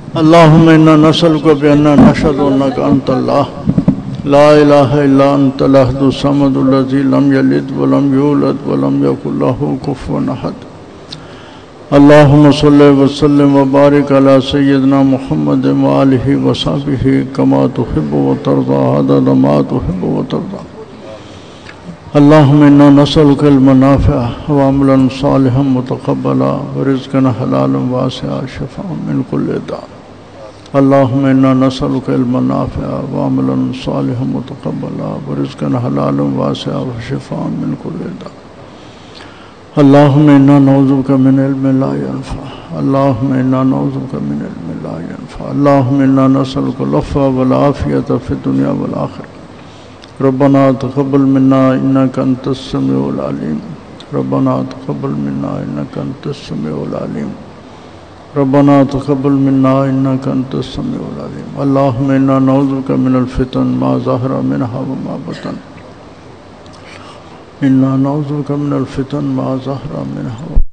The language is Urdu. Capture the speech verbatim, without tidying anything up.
اللهم إنا نسألك بأننا نشهد أنك أنت الله لا إله إلا أنت الأحد الصمد الذي لم يلد ولم يولد ولم يكن له كفوا أحد. اللهم صل وسلم وبارك على سيدنا محمد وآله وصحبه كما تحب وترضى عدد ما تحب وترضى. اللهم إنا نسألك علما نافعا وعملا صالحا متقبلا ورزقا حلالا واسعا شفاء من كل داء. اللهم إنا نسألك علما نافعا وعملا صالحا متقبلا ورزقا حلالا واسعا وشفاء من كل داء. اللهم إنا نعوذ بك من علم لا ينفع. اللهم إنا نعوذ بك من علم لا ينفع. اللهم إنا نسألك العفو والعافية في الدنيا والآخرة. ربنا تقبل منا إنك أنت السميع العليم. ربنا تقبل منا إنك أنت السميع العليم. ربنا تقبل منا إنك أنت السميع العليم. اللهم إنا نعوذ بك من الفتن ما ظهر منها وما بطن. إنا نعوذ بك من الفتن ما ظهر منها